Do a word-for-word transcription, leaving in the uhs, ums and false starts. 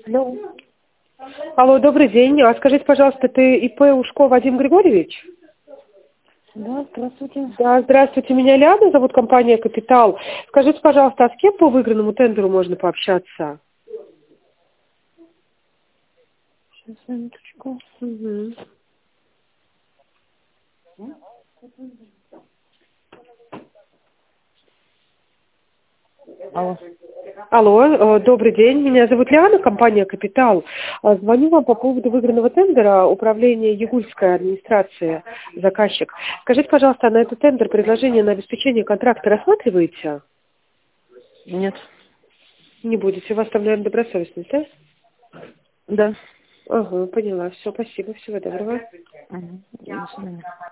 Алло. Алло, добрый день. А скажите, пожалуйста, ты ИП Ушко Вадим Григорьевич? Да, здравствуйте. Да, здравствуйте, меня Ляна, зовут компания «Капитал». Скажите, пожалуйста, а с кем по выигранному тендеру можно пообщаться? Сейчас, минуточку. Угу. Алло. Алло, э, добрый день, меня зовут Ляна, компания «Капитал». А, Звоню вам по поводу выигранного тендера управления Ягульской администрации, заказчик. Скажите, пожалуйста, а на этот тендер предложение на обеспечение контракта рассматриваете? Нет. Не будете, у вас там, наверное, добросовестность, да? Да. Ага, поняла, все, спасибо, всего доброго. Угу. До свидания.